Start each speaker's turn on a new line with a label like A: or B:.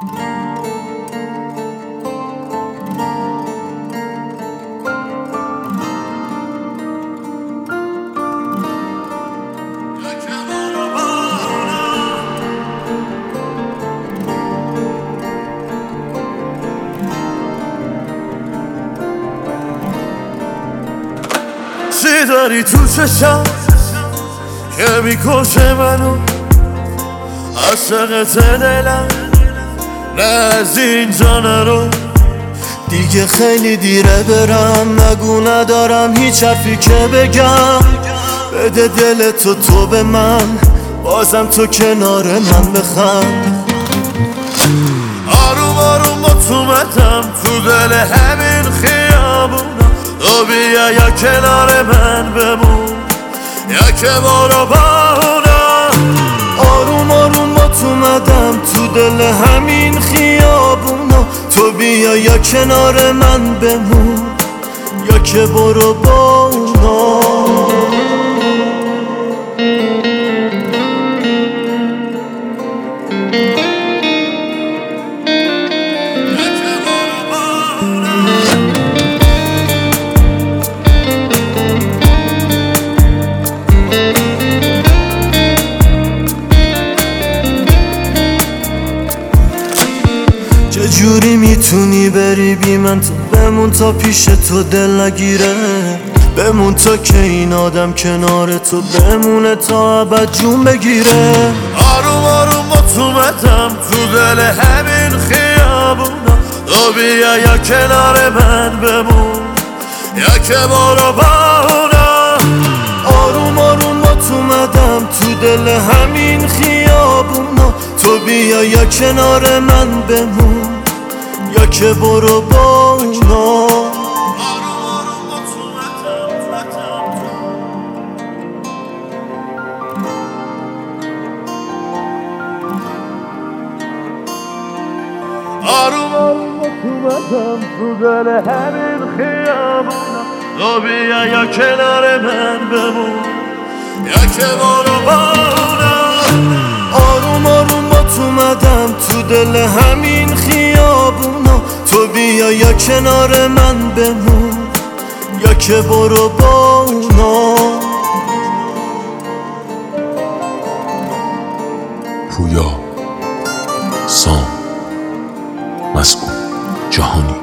A: چی داری تو چشم که میکشه منو، عاشقت دلم، نه از اینجا نرو.
B: دیگه خیلی دیره برم، نگو ندارم هیچ حرفی که بگم. بده دل تو به من، بازم تو کنار من بخند.
A: آروم آروم با تو اومدم تو دل همین خیابونا، تو بیا یا کنار من بمون یا که برو با اونا.
B: آروم آروم با تو اومدم تو دل همین خیابونا، تو بیا یا کنار من بمون یا که برو با اونا. چجوری میتونی بری بی من؟ تو بمون تا پیش تو دل نگیره، بمون تا که این آدم کنار تو بمونه تا ابد جون بگیره.
A: آروم آروم با تو اومدم تو دل همین خیابونا، تو بیا یا کنار من بمون یا که برو با اونا.
B: آروم آروم با تو اومدم تو دل همین خیابونا، تو بیا یا کنار من بمون یا که برو با اونا.
A: آروم آروم با تو اومدم تو دل همین خیابونا، تو بیا یا کنار من بمون یا که برو با اونا.
B: آروم آروم با تو اومدم تو دل همین خیابونا، تو بیا یا کنار من بمون یا که برو با اونا.
C: پویا، سام، مسعود، جهانی.